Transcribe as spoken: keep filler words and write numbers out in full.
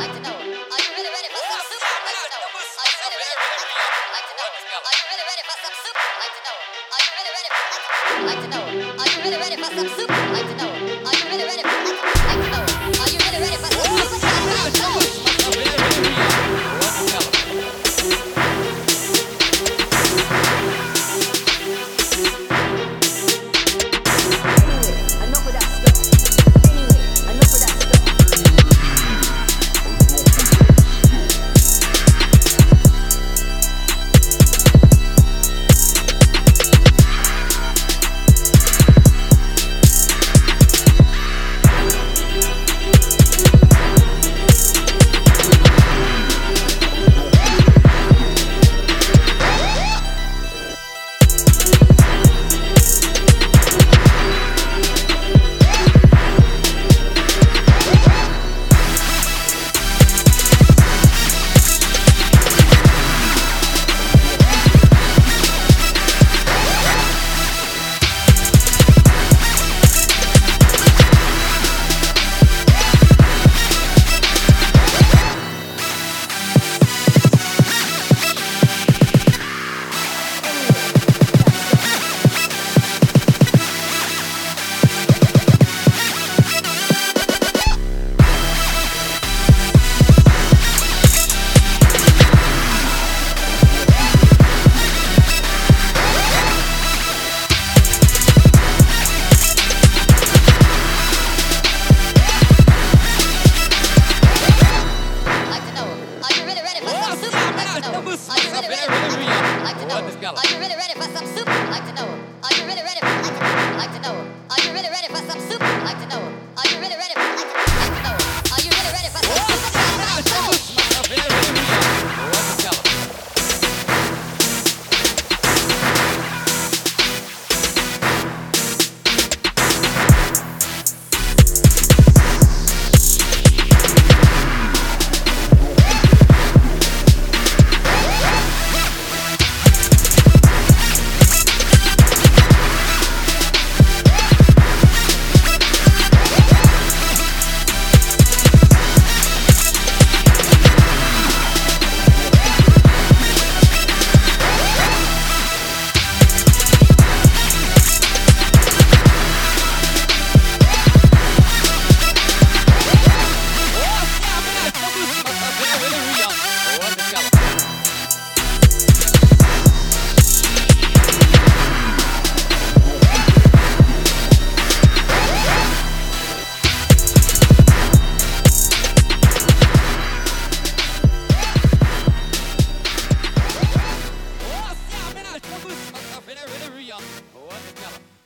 like to know, are you really ready for some soup? Like to know, are you really ready? Like to know, are you really ready for some soup? Like to know, are you really ready? Like to know, are you really ready for some soup? Like to know, are you really ready? Like to know, are you really ready for some soup? Like to know. Are you really ready for some soup? Like to know. Are you really ready? Like to know. Are you really ready for some soup? Like to know. Are you really ready? Like to know. Are you really ready for some soup? Like to know. Boa,